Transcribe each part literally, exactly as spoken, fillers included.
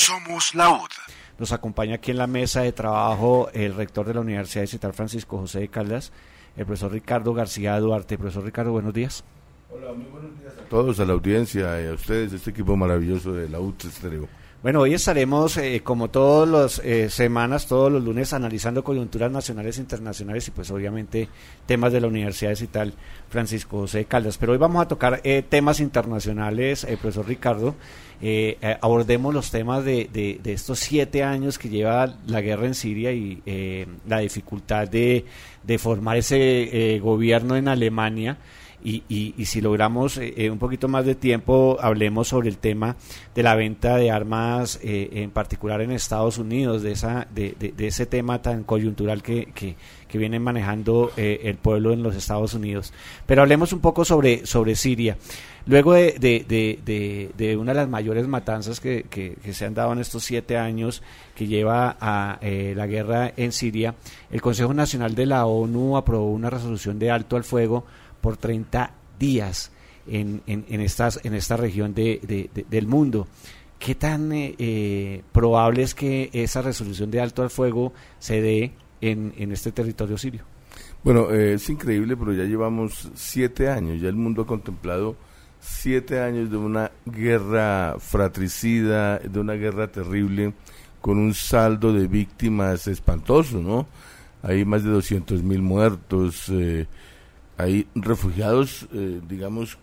Somos la U D. Nos acompaña aquí en la mesa de trabajo el rector de la Universidad Distrital Francisco José de Caldas, el profesor Ricardo García Duarte. Profesor Ricardo, buenos días. Hola, muy buenos días a todos, a la audiencia y a ustedes, este equipo maravilloso de la U D Estéreo. Bueno, hoy estaremos, eh, como todas las eh, semanas, todos los lunes, analizando coyunturas nacionales e internacionales y pues obviamente temas de la Universidad Distrital Francisco José de Caldas. Pero hoy vamos a tocar eh, temas internacionales, eh, profesor Ricardo. Eh, eh, abordemos los temas de, de, de estos siete años que lleva la guerra en Siria y eh, la dificultad de, de formar ese eh, gobierno en Alemania. Y, y, y si logramos eh, un poquito más de tiempo, hablemos sobre el tema de la venta de armas, eh, en particular en Estados Unidos, de esa de, de, de ese tema tan coyuntural que, que, que viene manejando eh, el pueblo en los Estados Unidos. Pero hablemos un poco sobre, sobre Siria. Luego de, de, de, de, de una de las mayores matanzas que, que, que se han dado en estos siete años que lleva a eh, la guerra en Siria, el Consejo Nacional de la ONU aprobó una resolución de alto al fuego por treinta días en, en, en, estas, en esta región de, de, de, del mundo. ¿Qué tan eh, eh, probable es que esa resolución de alto al fuego se dé en, en este territorio sirio? Bueno, eh, es increíble, pero ya llevamos siete años, ya el mundo ha contemplado siete años de una guerra fratricida, de una guerra terrible, con un saldo de víctimas espantoso, ¿no? Hay más de doscientos mil muertos, eh, hay refugiados, eh, digamos,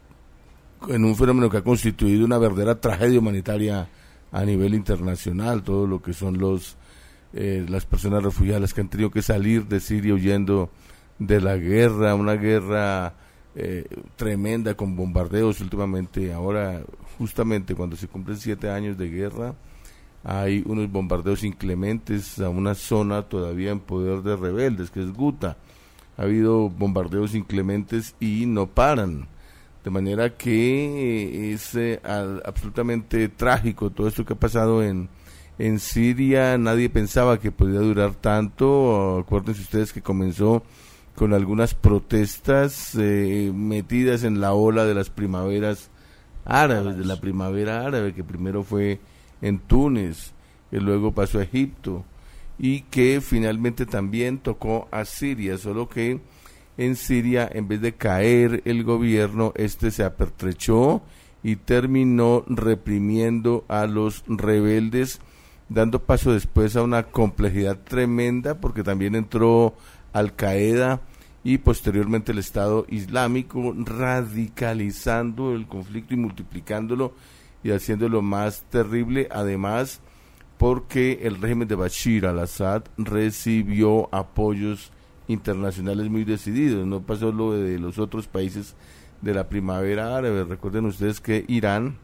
en un fenómeno que ha constituido una verdadera tragedia humanitaria a nivel internacional, todo lo que son los eh, las personas refugiadas que han tenido que salir de Siria huyendo de la guerra, una guerra eh, tremenda con bombardeos últimamente. Ahora, justamente cuando se cumplen siete años de guerra, hay unos bombardeos inclementes a una zona todavía en poder de rebeldes, que es Guta. Ha habido bombardeos inclementes y no paran, de manera que es eh, al, absolutamente trágico todo esto que ha pasado en, en Siria. Nadie pensaba que podía durar tanto. Acuérdense ustedes que comenzó con algunas protestas eh, metidas en la ola de las primaveras árabes, de la primavera árabe, que primero fue en Túnez, que luego pasó a Egipto, y que finalmente también tocó a Siria, solo que en Siria, en vez de caer el gobierno, este se apertrechó y terminó reprimiendo a los rebeldes, dando paso después a una complejidad tremenda, porque también entró Al-Qaeda y posteriormente el Estado Islámico, radicalizando el conflicto y multiplicándolo y haciéndolo más terrible, además porque el régimen de Bashir al-Assad recibió apoyos internacionales muy decididos. No pasó lo de los otros países de la primavera árabe. Recuerden ustedes que Irán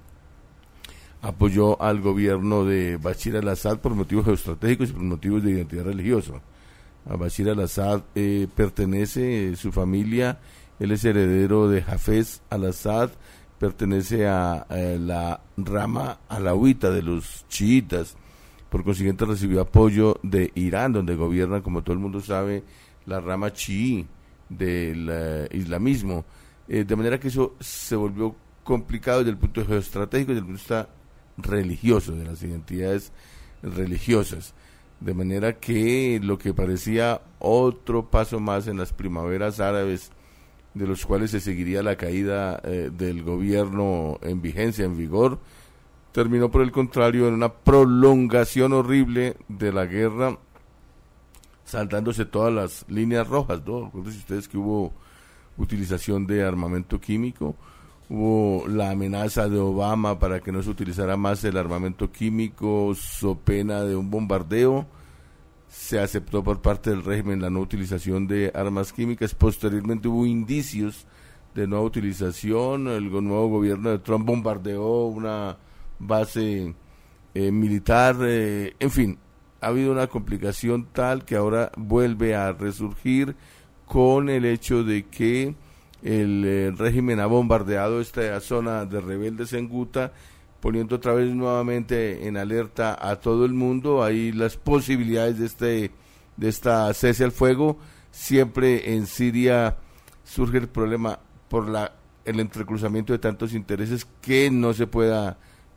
apoyó al gobierno de Bashir al-Assad por motivos geoestratégicos y por motivos de identidad religiosa. A Bashir al-Assad eh, pertenece eh, su familia, él es heredero de Hafez al-Assad, pertenece a, a la rama alauita de los chiitas. Por consiguiente recibió apoyo de Irán, donde gobierna, como todo el mundo sabe, la rama chií del uh, islamismo. Eh, de manera que eso se volvió complicado desde el punto de vista geoestratégico y desde el punto de vista religioso, de las identidades religiosas. De manera que lo que parecía otro paso más en las primaveras árabes, de los cuales se seguiría la caída eh, del gobierno en vigencia, en vigor, terminó por el contrario en una prolongación horrible de la guerra, saltándose todas las líneas rojas, ¿no? Recuerden ustedes que hubo utilización de armamento químico, hubo la amenaza de Obama para que no se utilizara más el armamento químico so pena de un bombardeo. Se aceptó por parte del régimen la no utilización de armas químicas. Posteriormente hubo indicios de nueva utilización. El nuevo gobierno de Trump bombardeó una base eh, militar, eh, en fin, ha habido una complicación tal que ahora vuelve a resurgir con el hecho de que el eh, régimen ha bombardeado esta zona de rebeldes en Guta, poniendo otra vez nuevamente en alerta a todo el mundo. Ahí las posibilidades de este de esta cese al fuego. Siempre en Siria surge el problema por la el entrecruzamiento de tantos intereses que no se pueda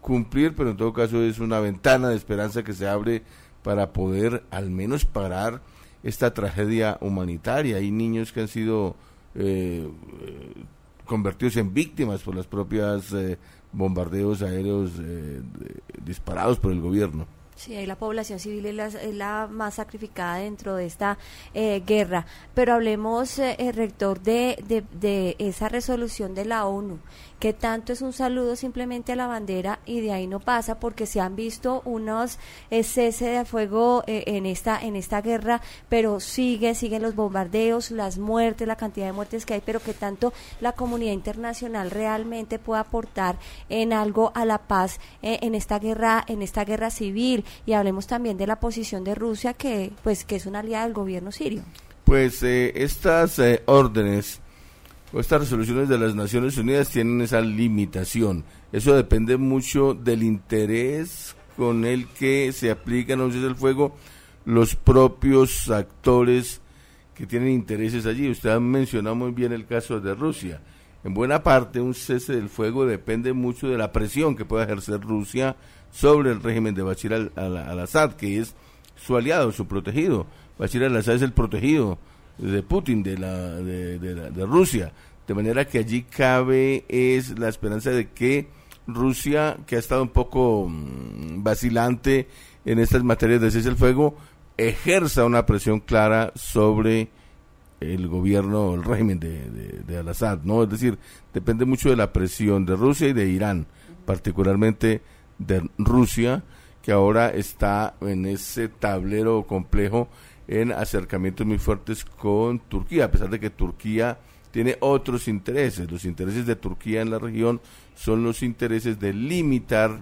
cumplir, pero en todo caso es una ventana de esperanza que se abre para poder al menos parar esta tragedia humanitaria. Hay niños que han sido eh, convertidos en víctimas por las propias eh, bombardeos aéreos eh, de, disparados por el gobierno. Sí, ahí la población civil es la, es la más sacrificada dentro de esta eh, guerra. Pero hablemos, eh, rector, de, de, de esa resolución de la ONU, que tanto es un saludo simplemente a la bandera y de ahí no pasa, porque se han visto unos eh, cese de fuego eh, en esta en esta guerra, pero sigue, siguen los bombardeos, las muertes, la cantidad de muertes que hay, pero que tanto la comunidad internacional realmente puede aportar en algo a la paz eh, en esta guerra, en esta guerra civil. Y hablemos también de la posición de Rusia, que pues que es una aliada del gobierno sirio. Pues eh, estas eh, órdenes o estas resoluciones de las Naciones Unidas tienen esa limitación. Eso depende mucho del interés con el que se aplican a un cese del fuego los propios actores que tienen intereses allí. Usted ha mencionado muy bien el caso de Rusia. En buena parte un cese del fuego depende mucho de la presión que pueda ejercer Rusia sobre el régimen de Bashar al, al, al-Assad, que es su aliado, su protegido. Bashar al-Assad es el protegido de Putin, de la de, de, la, de Rusia, de manera que allí cabe es la esperanza de que Rusia, que ha estado un poco mmm, vacilante en estas materias de cese del fuego, ejerza una presión clara sobre el gobierno, el régimen de, de, de al-Assad, ¿no? Es decir, depende mucho de la presión de Rusia y de Irán, particularmente de Rusia, que ahora está en ese tablero complejo en acercamientos muy fuertes con Turquía, a pesar de que Turquía tiene otros intereses. Los intereses de Turquía en la región son los intereses de limitar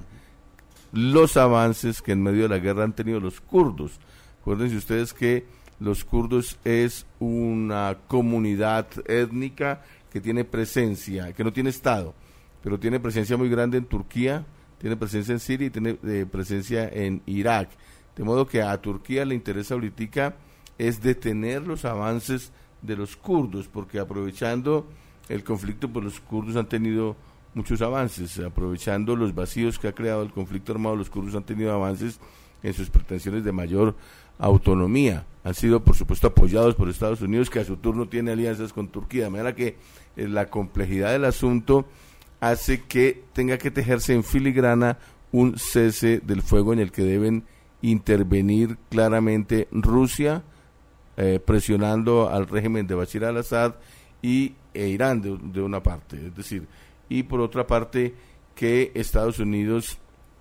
los avances que en medio de la guerra han tenido los kurdos. Acuérdense ustedes que los kurdos es una comunidad étnica que tiene presencia, que no tiene Estado, pero tiene presencia muy grande en Turquía, tiene presencia en Siria y tiene eh, presencia en Irak. De modo que a Turquía le interesa ahorita es detener los avances de los kurdos, porque aprovechando el conflicto, pues los kurdos han tenido muchos avances, aprovechando los vacíos que ha creado el conflicto armado, los kurdos han tenido avances en sus pretensiones de mayor autonomía. Han sido, por supuesto, apoyados por Estados Unidos, que a su turno tiene alianzas con Turquía, de manera que eh, la complejidad del asunto hace que tenga que tejerse en filigrana un cese del fuego en el que deben intervenir claramente Rusia, eh, presionando al régimen de Bashar al-Assad, y e Irán de, de una parte, es decir, y por otra parte que Estados Unidos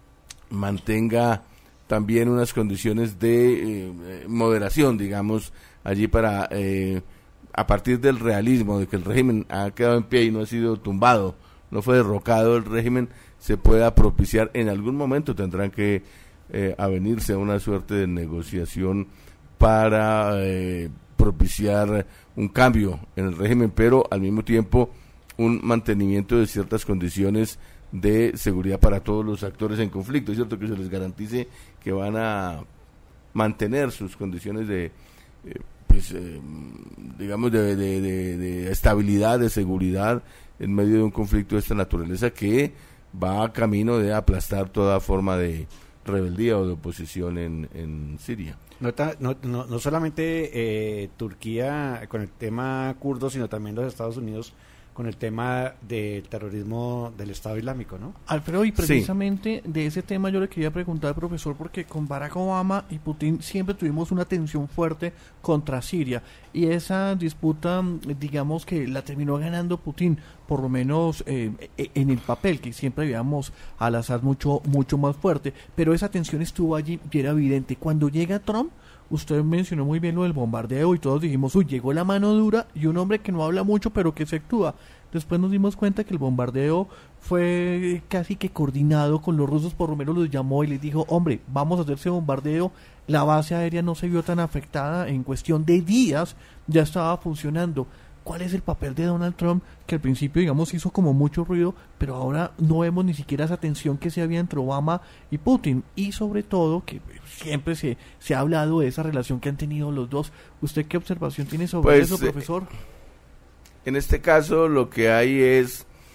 mantenga también unas condiciones de eh, moderación, digamos, allí para, eh, a partir del realismo, de que el régimen ha quedado en pie y no ha sido tumbado, no fue derrocado el régimen, se pueda propiciar, en algún momento tendrán que eh, avenirse a una suerte de negociación para eh, propiciar un cambio en el régimen, pero al mismo tiempo un mantenimiento de ciertas condiciones de seguridad para todos los actores en conflicto. Es cierto que se les garantice que van a mantener sus condiciones de, eh, pues, eh, digamos, de, de, de, de estabilidad, de seguridad, en medio de un conflicto de esta naturaleza que va a camino de aplastar toda forma de rebeldía o de oposición en, en Siria. No, no, no, no solamente eh, Turquía con el tema kurdo, sino también los Estados Unidos con el tema del terrorismo del Estado Islámico, ¿no? Alfredo, y precisamente sí, de ese tema yo le quería preguntar, profesor, porque con Barack Obama y Putin siempre tuvimos una tensión fuerte contra Siria, y esa disputa, digamos que la terminó ganando Putin, por lo menos eh, en el papel, que siempre veíamos al Assad mucho, mucho más fuerte, pero esa tensión estuvo allí y era evidente. Cuando llega Trump, usted mencionó muy bien lo del bombardeo y todos dijimos, uy, llegó la mano dura y un hombre que no habla mucho pero que se actúa. Después nos dimos cuenta que el bombardeo fue casi que coordinado con los rusos, por lo menos los llamó y les dijo, hombre, vamos a hacer ese bombardeo. La base aérea no se vio tan afectada, en cuestión de días ya estaba funcionando. ¿Cuál es el papel de Donald Trump, que al principio, digamos, hizo como mucho ruido, pero ahora no vemos ni siquiera esa tensión que se había entre Obama y Putin? Y sobre todo, que siempre se, se ha hablado de esa relación que han tenido los dos. ¿Usted qué observación tiene sobre pues, eso, profesor? Eh, en este caso, lo que hay es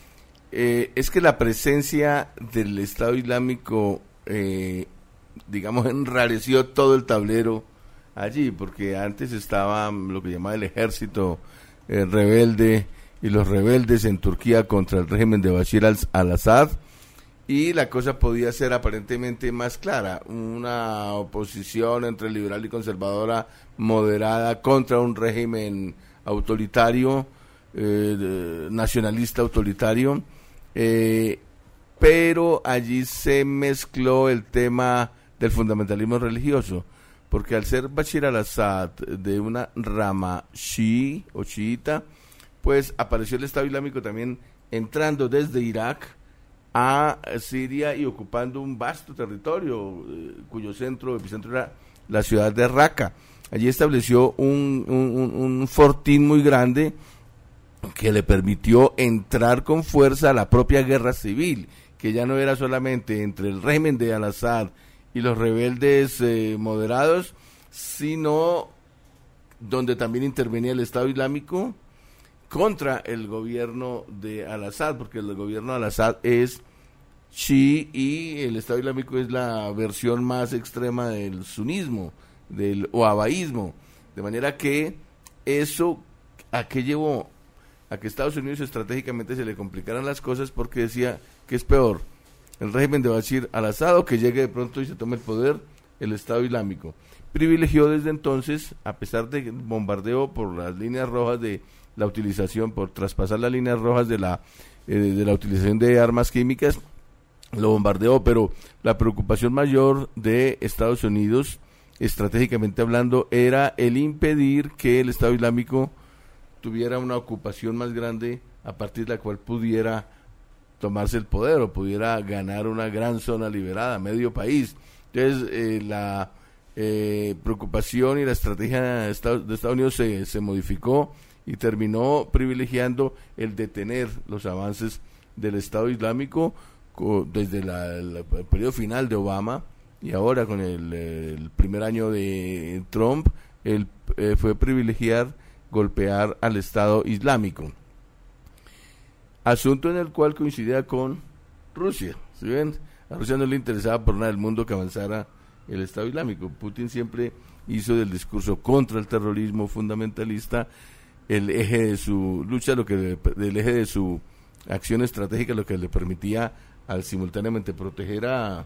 eh, es que la presencia del Estado Islámico, eh, digamos, enrareció todo el tablero allí, porque antes estaba lo que llamaba el ejército eh, rebelde y los rebeldes en Turquía contra el régimen de Bashir al-Assad, y la cosa podía ser aparentemente más clara, una oposición entre liberal y conservadora moderada contra un régimen autoritario, eh, nacionalista autoritario, eh, pero allí se mezcló el tema del fundamentalismo religioso, porque al ser Bashir al-Assad de una rama chií o chiita, pues apareció el Estado Islámico también entrando desde Irak a Siria y ocupando un vasto territorio, eh, cuyo centro, epicentro era la ciudad de Raqqa. Allí estableció un, un, un fortín muy grande que le permitió entrar con fuerza a la propia guerra civil, que ya no era solamente entre el régimen de al-Assad y los rebeldes eh, moderados, sino donde también intervenía el Estado Islámico contra el gobierno de al-Assad, porque el gobierno de al-Assad es chií y el Estado Islámico es la versión más extrema del sunismo, del wahabismo, de manera que eso, ¿a qué llevó? A que Estados Unidos estratégicamente se le complicaran las cosas, porque decía que es peor el régimen de Bashir al-Assad o que llegue de pronto y se tome el poder el Estado Islámico. Privilegió desde entonces, a pesar del bombardeo por las líneas rojas de la utilización, por traspasar las líneas rojas de la eh, de la utilización de armas químicas, lo bombardeó, pero la preocupación mayor de Estados Unidos, estratégicamente hablando, era el impedir que el Estado Islámico tuviera una ocupación más grande a partir de la cual pudiera tomarse el poder o pudiera ganar una gran zona liberada, medio país. Entonces, eh, la eh, preocupación y la estrategia de Estados, de Estados Unidos se, se modificó y terminó privilegiando el detener los avances del Estado Islámico co, desde la, la, el periodo final de Obama y ahora con el, el primer año de Trump, el, eh, fue privilegiar golpear al Estado Islámico, asunto en el cual coincidía con Rusia. ¿Sí ven? A Rusia no le interesaba por nada del mundo que avanzara el Estado Islámico. Putin siempre hizo del discurso contra el terrorismo fundamentalista el eje de su lucha, lo que le, del eje de su acción estratégica, lo que le permitía al simultáneamente proteger a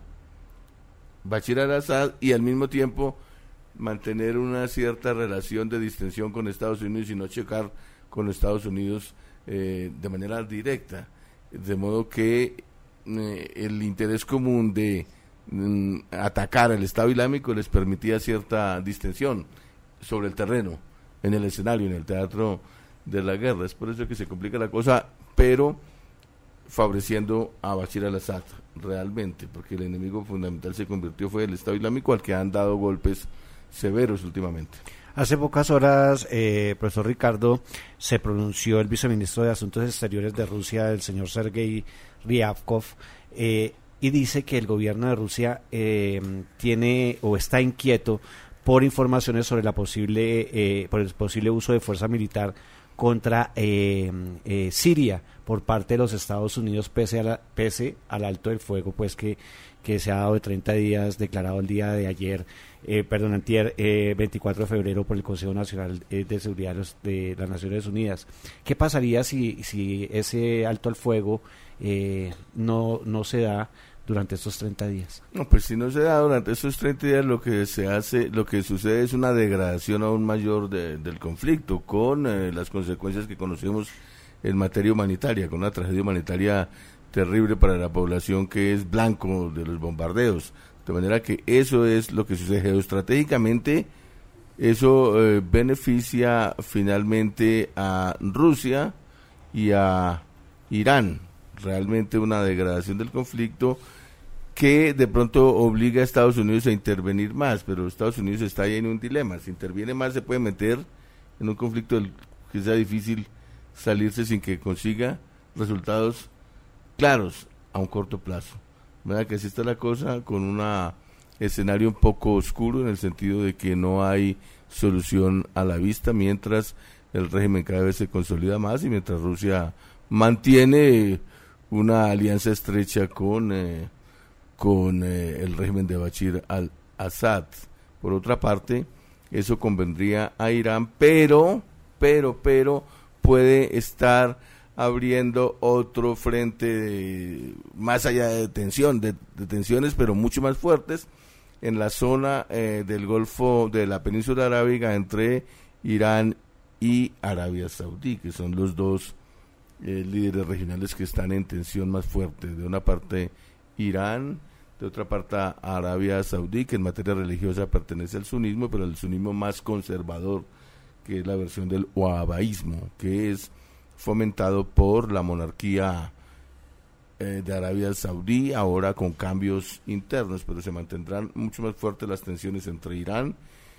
Bashir al-Assad y al mismo tiempo mantener una cierta relación de distensión con Estados Unidos y no chocar con Estados Unidos eh, de manera directa, de modo que eh, el interés común de mm, atacar al Estado Islámico les permitía cierta distensión sobre el terreno, en el escenario, en el teatro de la guerra. Es por eso que se complica la cosa, pero favoreciendo a Bashir al-Assad realmente, porque el enemigo fundamental se convirtió fue el Estado Islámico, al que han dado golpes severos últimamente. Hace pocas horas, eh, profesor Ricardo, se pronunció el viceministro de Asuntos Exteriores de Rusia, el señor Sergei Ryabkov, eh, y dice que el gobierno de Rusia eh, tiene o está inquieto por informaciones sobre la posible eh, por el posible uso de fuerza militar contra eh, eh, Siria por parte de los Estados Unidos, pese a la, pese al alto del fuego pues que que se ha dado de treinta días, declarado el día de ayer, eh, perdón, antier, eh, veinticuatro de febrero por el Consejo Nacional eh, de Seguridad de, los, de las Naciones Unidas. ¿Qué pasaría si si ese alto al fuego eh, no no se da durante estos treinta días? No, pues si no se da durante estos treinta días, lo que se hace, lo que sucede es una degradación aún mayor de, del conflicto, con eh, las consecuencias que conocemos en materia humanitaria, con una tragedia humanitaria terrible para la población que es blanco de los bombardeos. De manera que eso es lo que sucede geoestratégicamente. Eso eh, beneficia finalmente a Rusia y a Irán. Realmente una degradación del conflicto que de pronto obliga a Estados Unidos a intervenir más, pero Estados Unidos está ahí en un dilema. Si interviene más se puede meter en un conflicto del que sea difícil salirse sin que consiga resultados claros a un corto plazo. ¿Verdad que así está la cosa, con un escenario un poco oscuro en el sentido de que no hay solución a la vista, mientras el régimen cada vez se consolida más y mientras Rusia mantiene una alianza estrecha con, eh, con eh, el régimen de Bashar al-Assad. Por otra parte, eso convendría a Irán, pero, pero, pero puede estar abriendo otro frente de, más allá de tensión, de, de tensiones, pero mucho más fuertes en la zona eh, del Golfo de la Península Arábiga entre Irán y Arabia Saudí, que son los dos eh, líderes regionales que están en tensión más fuerte. De una parte Irán, de otra parte Arabia Saudí, que en materia religiosa pertenece al sunismo, pero el sunismo más conservador, que es la versión del wahabaísmo, que es fomentado por la monarquía eh, de Arabia Saudí, ahora con cambios internos, pero se mantendrán mucho más fuertes las tensiones entre Irán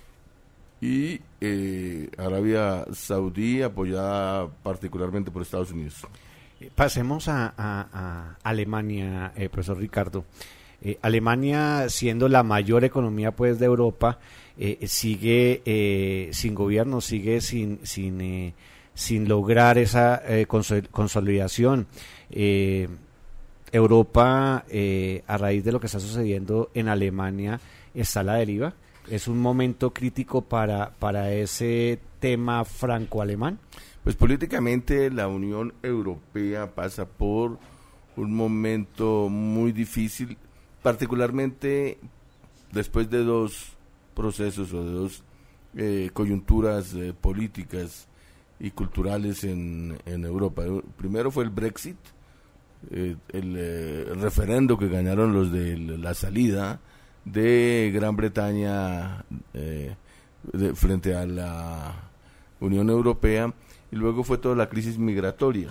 y eh, Arabia Saudí, apoyada particularmente por Estados Unidos. Pasemos a, a, a Alemania, eh, profesor Ricardo. Eh, Alemania, siendo la mayor economía pues de Europa, eh, sigue eh, sin gobierno, sigue sin sin eh, sin lograr esa eh, consol- consolidación. Eh, Europa, eh, a raíz de lo que está sucediendo en Alemania, está a la deriva. ¿Es un momento crítico para, para ese tema franco-alemán? Pues políticamente la Unión Europea pasa por un momento muy difícil, particularmente después de dos procesos o de dos eh, coyunturas eh, políticas y culturales en, en Europa. Primero fue el Brexit, eh, el, eh, el referendo que ganaron los de la salida de Gran Bretaña eh, de, frente a la Unión Europea, y luego fue toda la crisis migratoria,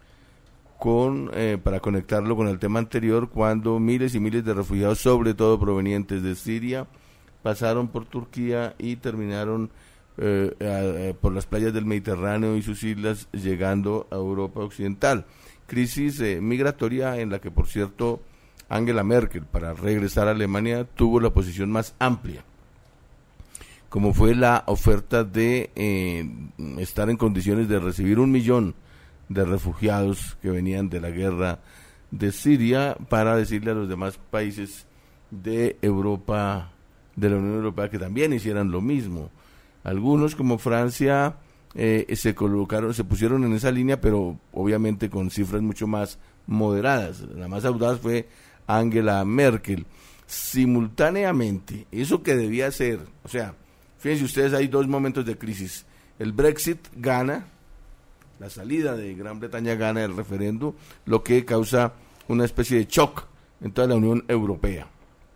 con eh, para conectarlo con el tema anterior, cuando miles y miles de refugiados, sobre todo provenientes de Siria, pasaron por Turquía y terminaron eh, eh, por las playas del Mediterráneo y sus islas, llegando a Europa Occidental. Crisis eh, migratoria en la que, por cierto, Angela Merkel, para regresar a Alemania, tuvo la posición más amplia, como fue la oferta de eh, estar en condiciones de recibir un millón de refugiados que venían de la guerra de Siria, para decirle a los demás países de Europa, de la Unión Europea, que también hicieran lo mismo. Algunos, como Francia, eh, se colocaron, se pusieron en esa línea, pero obviamente con cifras mucho más moderadas. La más audaz fue Angela Merkel. Simultáneamente, eso que debía ser, o sea, fíjense ustedes, hay dos momentos de crisis. El Brexit gana, la salida de Gran Bretaña gana el referendo, lo que causa una especie de shock en toda la Unión Europea.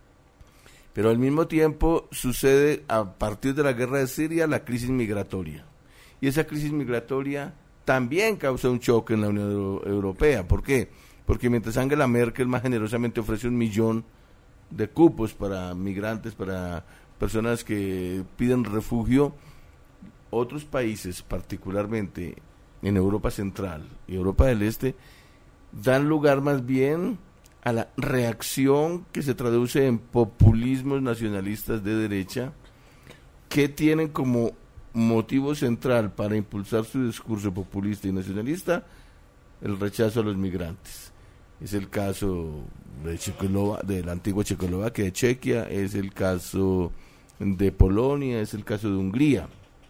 Pero al mismo tiempo sucede, a partir de la guerra de Siria, la crisis migratoria. Y esa crisis migratoria también causa un shock en la Unión Europea. ¿Por qué? Porque mientras Angela Merkel más generosamente ofrece un millón de cupos para migrantes, para personas que piden refugio, otros países, particularmente en Europa Central y Europa del Este, dan lugar más bien a la reacción que se traduce en populismos nacionalistas de derecha, que tienen como motivo central para impulsar su discurso populista y nacionalista el rechazo a los migrantes. Es el caso de, Checoslovaquia, de la antigua Checoslovaquia, de Chequia, es el caso de Polonia, es el caso de Hungría,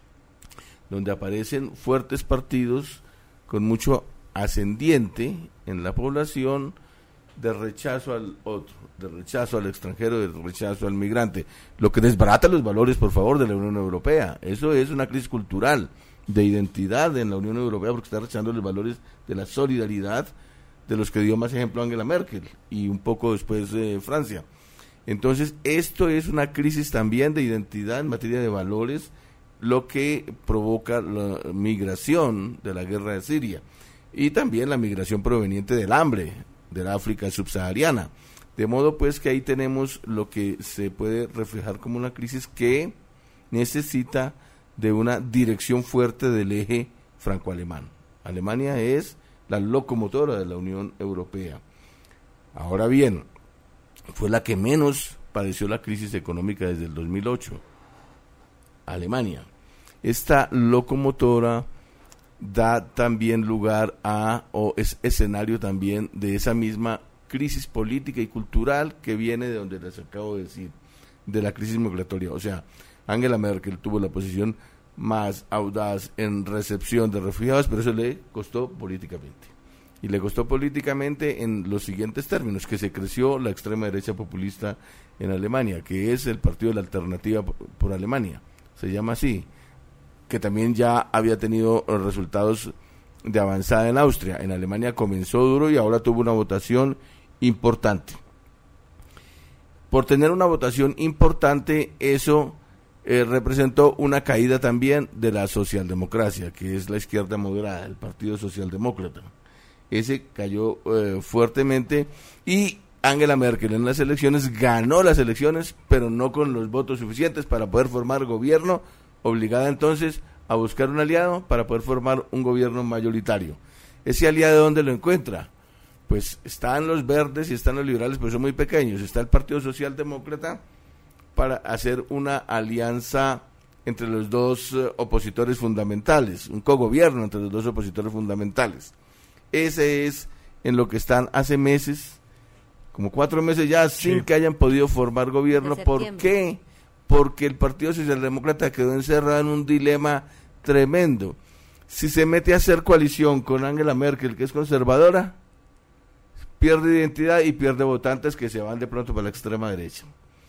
donde aparecen fuertes partidos con mucho ascendiente en la población de rechazo al otro, de rechazo al extranjero, de rechazo al migrante, lo que desbarata los valores, por favor, de la Unión Europea. Eso es una crisis cultural, de identidad en la Unión Europea, porque está rechazando los valores de la solidaridad, de los que dio más ejemplo Angela Merkel y un poco después eh, Francia. Entonces, esto es una crisis también de identidad en materia de valores, lo que provoca la migración de la guerra de Siria y también la migración proveniente del hambre del África subsahariana. De modo pues que ahí tenemos lo que se puede reflejar como una crisis que necesita de una dirección fuerte del eje franco-alemán. Alemania es la locomotora de la Unión Europea. Ahora bien, fue la que menos padeció la crisis económica desde el dos mil ocho. Alemania. Esta locomotora da también lugar a, o es escenario también de esa misma crisis política y cultural que viene de donde les acabo de decir, de la crisis migratoria. O sea, Angela Merkel tuvo la posición más audaz en recepción de refugiados, pero eso le costó políticamente. Y le costó políticamente en los siguientes términos, que se creció la extrema derecha populista en Alemania, que es el partido de la Alternativa por Alemania, se llama así, que también ya había tenido resultados de avanzada en Austria. En Alemania comenzó duro y ahora tuvo una votación importante. Por tener una votación importante, eso eh, representó una caída también de la socialdemocracia, que es la izquierda moderada, el Partido Socialdemócrata. Ese cayó eh, fuertemente y Angela Merkel en las elecciones ganó las elecciones, pero no con los votos suficientes para poder formar gobierno, obligada entonces a buscar un aliado para poder formar un gobierno mayoritario. ¿Ese aliado dónde lo encuentra? Pues están los verdes y están los liberales, pero son muy pequeños. Está el Partido Socialdemócrata para hacer una alianza entre los dos uh, opositores fundamentales, un cogobierno entre los dos opositores fundamentales. Ese es en lo que están hace meses, como cuatro meses ya, sin sí. que hayan podido formar gobierno. ¿Por qué? Porque el Partido Socialdemócrata quedó encerrado en un dilema tremendo. Si se mete a hacer coalición con Angela Merkel, que es conservadora, pierde identidad y pierde votantes que se van de pronto para la extrema derecha.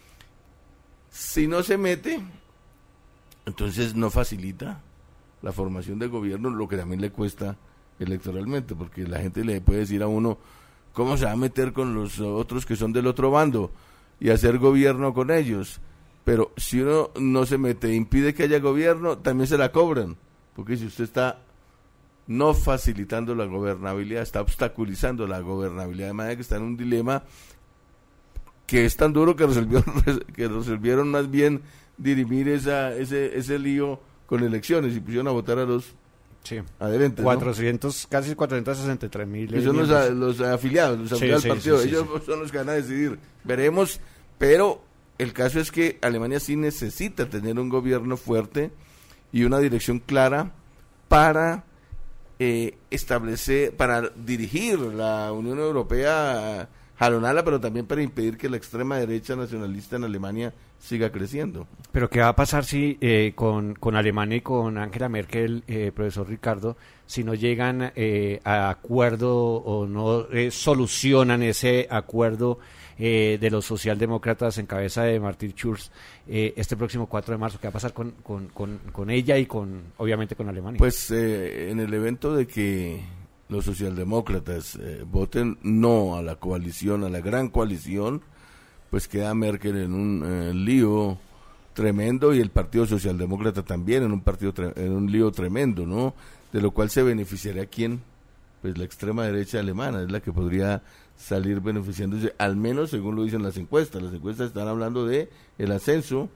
Si no se mete, entonces no facilita la formación de gobierno, lo que también le cuesta electoralmente, porque la gente le puede decir a uno, ¿cómo se va a meter con los otros que son del otro bando y hacer gobierno con ellos? Pero si uno no se mete e impide que haya gobierno, también se la cobran, porque si usted está no facilitando la gobernabilidad, está obstaculizando la gobernabilidad, de manera que está en un dilema que es tan duro que resolvieron, que resolvieron más bien dirimir esa, ese, ese lío con elecciones y pusieron a votar a los sí. adherentes, cuatrocientos, ¿no? Casi cuatrocientos sesenta y tres mil. Que son los, a, los afiliados, los afiliados sí, al partido, sí, sí, ellos sí. son los que van a decidir. Veremos, pero el caso es que Alemania sí necesita tener un gobierno fuerte y una dirección clara para eh, establecer, para dirigir la Unión Europea, jalonarla, pero también para impedir que la extrema derecha nacionalista en Alemania siga creciendo. Pero ¿qué va a pasar si eh, con, con Alemania y con Angela Merkel, eh, profesor Ricardo, si no llegan eh, a acuerdo o no eh, solucionan ese acuerdo eh, de los socialdemócratas en cabeza de Martin Schulz eh, este próximo cuatro de marzo? ¿Qué va a pasar con, con, con, con ella y con obviamente con Alemania? Pues eh, en el evento de que los socialdemócratas eh, voten no a la coalición, a la gran coalición, pues queda Merkel en un eh, lío tremendo y el Partido Socialdemócrata también en un partido tre- en un lío tremendo, ¿no? De lo cual se beneficiaría quién, pues la extrema derecha alemana es la que podría salir beneficiándose, al menos según lo dicen las encuestas. Las encuestas están hablando de el ascenso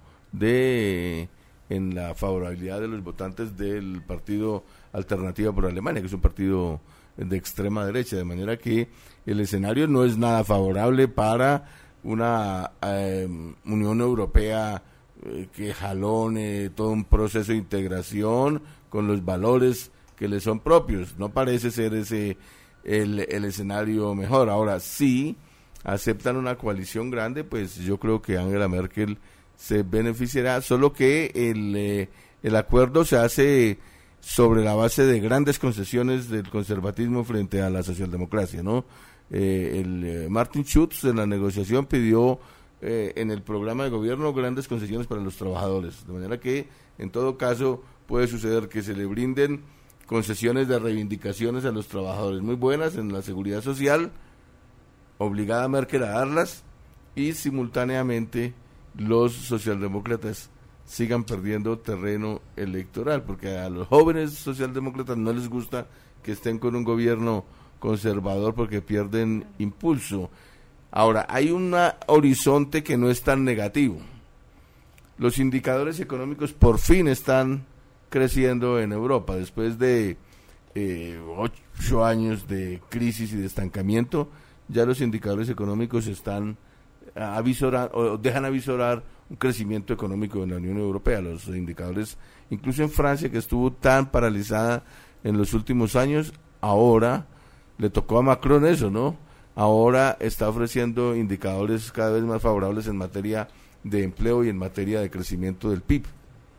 de en la favorabilidad de los votantes del Partido Alternativa por Alemania, que es un partido de extrema derecha, de manera que el escenario no es nada favorable para una eh, Unión Europea eh, que jalone todo un proceso de integración con los valores que le son propios. No parece ser ese el, el escenario mejor. Ahora, si aceptan una coalición grande, pues yo creo que Angela Merkel se beneficiará, solo que el, eh, el acuerdo se hace sobre la base de grandes concesiones del conservatismo frente a la socialdemocracia, ¿no? Eh, el eh, Martin Schulz en la negociación pidió eh, en el programa de gobierno grandes concesiones para los trabajadores, de manera que en todo caso puede suceder que se le brinden concesiones de reivindicaciones a los trabajadores muy buenas en la seguridad social, obligada a Merkel a darlas, y simultáneamente los socialdemócratas sigan perdiendo terreno electoral, porque a los jóvenes socialdemócratas no les gusta que estén con un gobierno conservador porque pierden impulso. Ahora, hay un horizonte que no es tan negativo. Los indicadores económicos por fin están creciendo en Europa, después de eh, ocho años de crisis y de estancamiento. Ya los indicadores económicos están avisorar, o dejan avisorar un crecimiento económico en la Unión Europea. Los indicadores, incluso en Francia, que estuvo tan paralizada en los últimos años. Ahora le tocó a Macron eso, ¿no? Ahora está ofreciendo indicadores cada vez más favorables en materia de empleo y en materia de crecimiento del P I B.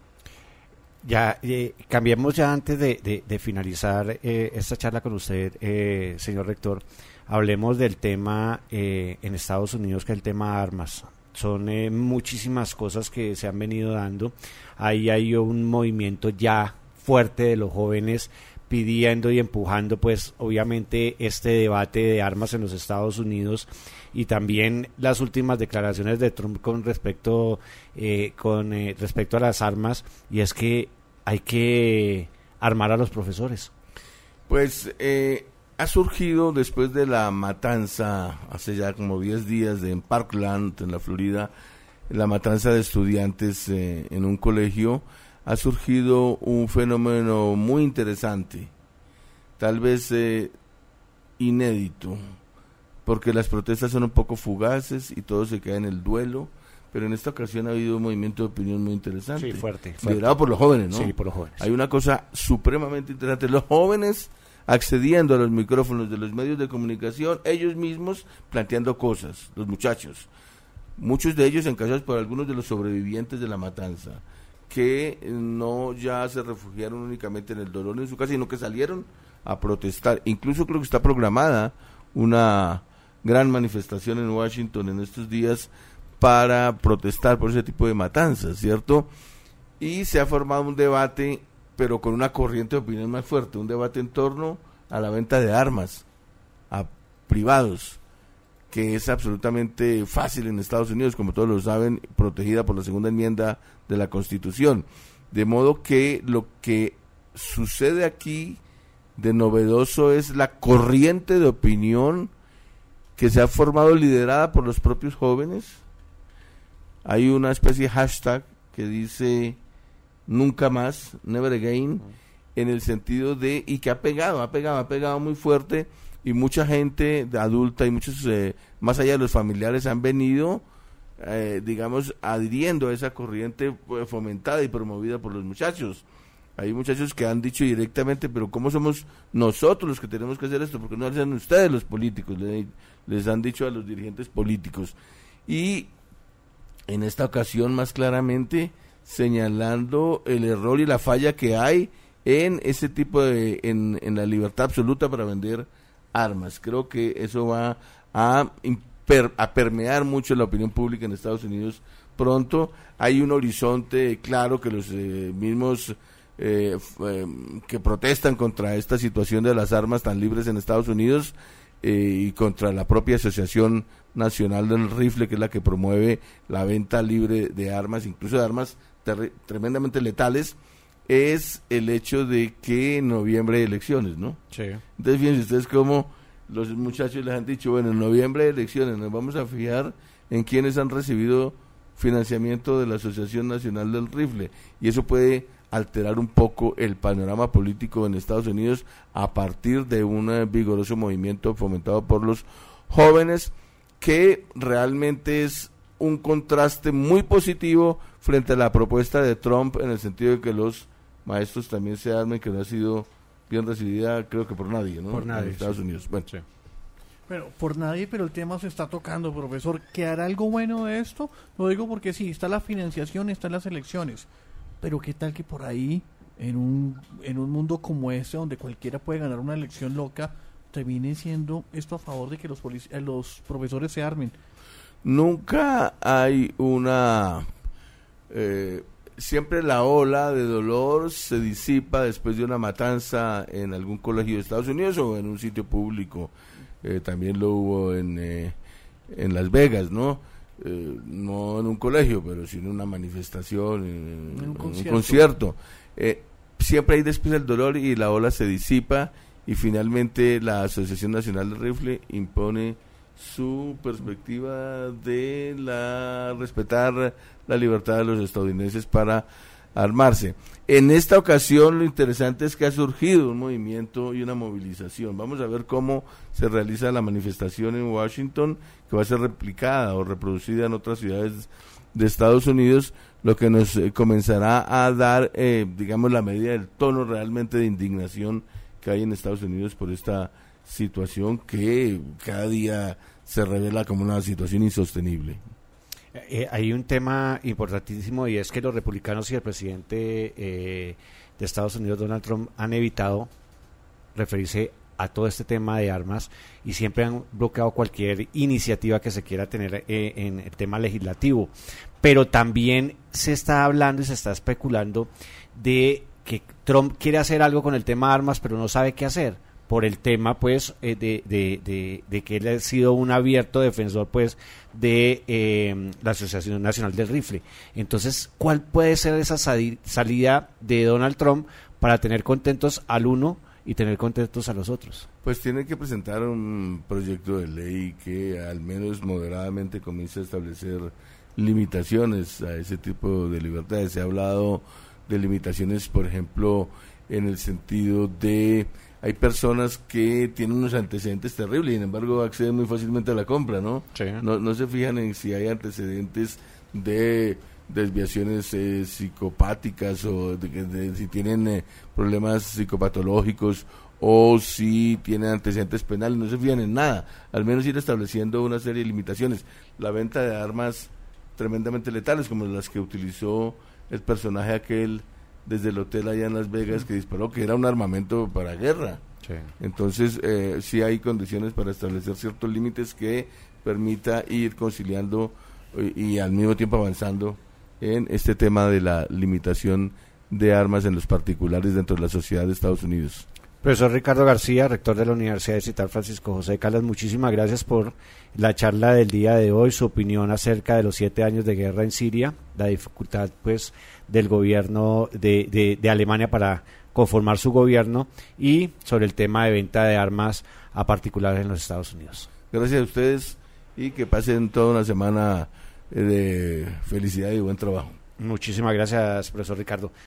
Ya, eh, cambiemos ya antes de, de, de finalizar eh, esta charla con usted, eh, señor rector. Hablemos del tema eh, en Estados Unidos, que es el tema armas. Son eh, muchísimas cosas que se han venido dando. Ahí hay un movimiento ya fuerte de los jóvenes pidiendo y empujando, pues, obviamente, este debate de armas en los Estados Unidos, y también las últimas declaraciones de Trump con respecto eh, con eh, respecto a las armas, y es que hay que armar a los profesores. Pues eh, ha surgido después de la matanza hace ya como diez días de en Parkland, en la Florida, la matanza de estudiantes eh, en un colegio. Ha surgido un fenómeno muy interesante, tal vez eh, inédito, porque las protestas son un poco fugaces y todo se queda en el duelo, pero en esta ocasión ha habido un movimiento de opinión muy interesante. Sí, fuerte, fuerte. Liderado por los jóvenes, ¿no? Sí, por los jóvenes. Hay una cosa supremamente interesante, los jóvenes accediendo a los micrófonos de los medios de comunicación, ellos mismos planteando cosas, los muchachos, muchos de ellos encabezados por algunos de los sobrevivientes de la matanza, que no ya se refugiaron únicamente en el dolor en su casa, sino que salieron a protestar. Incluso creo que está programada una gran manifestación en Washington en estos días para protestar por ese tipo de matanzas, ¿cierto? Y se ha formado un debate, pero con una corriente de opinión más fuerte, un debate en torno a la venta de armas a privados, que es absolutamente fácil en Estados Unidos, como todos lo saben, protegida por la segunda enmienda de la Constitución. De modo que lo que sucede aquí de novedoso es la corriente de opinión que se ha formado liderada por los propios jóvenes. Hay una especie de hashtag que dice nunca más, never again, en el sentido de, y que ha pegado, ha pegado, ha pegado muy fuerte, y mucha gente adulta y muchos, eh, más allá de los familiares, han venido, eh, digamos, adhiriendo a esa corriente eh, fomentada y promovida por los muchachos. Hay muchachos que han dicho directamente, pero ¿cómo somos nosotros los que tenemos que hacer esto? Porque no lo hacen ustedes los políticos, les, les han dicho a los dirigentes políticos. Y en esta ocasión, más claramente, señalando el error y la falla que hay en ese tipo de, en, en la libertad absoluta para vender armas. Creo que eso va a, imper, a permear mucho la opinión pública en Estados Unidos pronto. Hay un horizonte claro que los eh, mismos eh, eh, que protestan contra esta situación de las armas tan libres en Estados Unidos eh, y contra la propia Asociación Nacional del Rifle, que es la que promueve la venta libre de armas, incluso de armas ter- tremendamente letales, es el hecho de que en noviembre hay elecciones, ¿no? Sí. Entonces, fíjense ustedes cómo los muchachos les han dicho, bueno, en noviembre hay elecciones, nos vamos a fijar en quienes han recibido financiamiento de la Asociación Nacional del Rifle, y eso puede alterar un poco el panorama político en Estados Unidos a partir de un vigoroso movimiento fomentado por los jóvenes, que realmente es un contraste muy positivo frente a la propuesta de Trump, en el sentido de que los maestros también se armen, que no ha sido bien recibida, creo que por nadie, ¿no? Por nadie, en Estados sí. Unidos. Bueno, Sí. Bueno, por nadie, pero el tema se está tocando, profesor. ¿Quedará algo bueno de esto? Lo digo porque sí, está la financiación, están las elecciones, pero ¿qué tal que por ahí, en un, en un mundo como este, donde cualquiera puede ganar una elección loca, termine siendo esto a favor de que los, polic- eh, los profesores se armen? nunca hay una... Eh, siempre la ola de dolor se disipa después de una matanza en algún colegio de Estados Unidos o en un sitio público. Eh, también lo hubo en, eh, en Las Vegas, ¿no? Eh, no en un colegio, pero sí en una manifestación, en, En un en concierto. un concierto. Eh, siempre hay después el dolor y la ola se disipa, y finalmente la Asociación Nacional del Rifle impone su perspectiva de la respetar la libertad de los estadounidenses para armarse. En esta ocasión lo interesante es que ha surgido un movimiento y una movilización. Vamos a ver cómo se realiza la manifestación en Washington, que va a ser replicada o reproducida en otras ciudades de Estados Unidos, lo que nos eh, comenzará a dar, eh, digamos, la medida del tono realmente de indignación que hay en Estados Unidos por esta situación que cada día se revela como una situación insostenible. Eh, hay un tema importantísimo y es que los republicanos y el presidente eh, de Estados Unidos, Donald Trump, han evitado referirse a todo este tema de armas y siempre han bloqueado cualquier iniciativa que se quiera tener eh, en el tema legislativo. Pero también se está hablando y se está especulando de que Trump quiere hacer algo con el tema de armas, pero no sabe qué hacer, por el tema pues eh, de, de, de, de que él ha sido un abierto defensor pues de eh, la Asociación Nacional del Rifle. Entonces, ¿cuál puede ser esa salida de Donald Trump para tener contentos al uno y tener contentos a los otros? Pues tiene que presentar un proyecto de ley que al menos moderadamente comience a establecer limitaciones a ese tipo de libertades. Se ha hablado de limitaciones, por ejemplo, en el sentido de hay personas que tienen unos antecedentes terribles y sin embargo acceden muy fácilmente a la compra, ¿no? Sí. No, no se fijan en si hay antecedentes de desviaciones eh, psicopáticas o de, de, de, si tienen eh, problemas psicopatológicos o si tienen antecedentes penales, no se fijan en nada, al menos ir estableciendo una serie de limitaciones. La venta de armas tremendamente letales como las que utilizó el personaje aquel desde el hotel allá en Las Vegas que disparó, que era un armamento para guerra. Sí. Entonces eh, sí hay condiciones para establecer ciertos límites que permita ir conciliando y, y al mismo tiempo avanzando en este tema de la limitación de armas en los particulares dentro de la sociedad de Estados Unidos. Profesor Ricardo García, rector de la Universidad Distrital Francisco José de Caldas, muchísimas gracias por la charla del día de hoy, su opinión acerca de los siete años de guerra en Siria, la dificultad pues del gobierno de, de, de Alemania para conformar su gobierno y sobre el tema de venta de armas a particulares en los Estados Unidos. Gracias a ustedes y que pasen toda una semana de felicidad y buen trabajo. Muchísimas gracias, profesor Ricardo.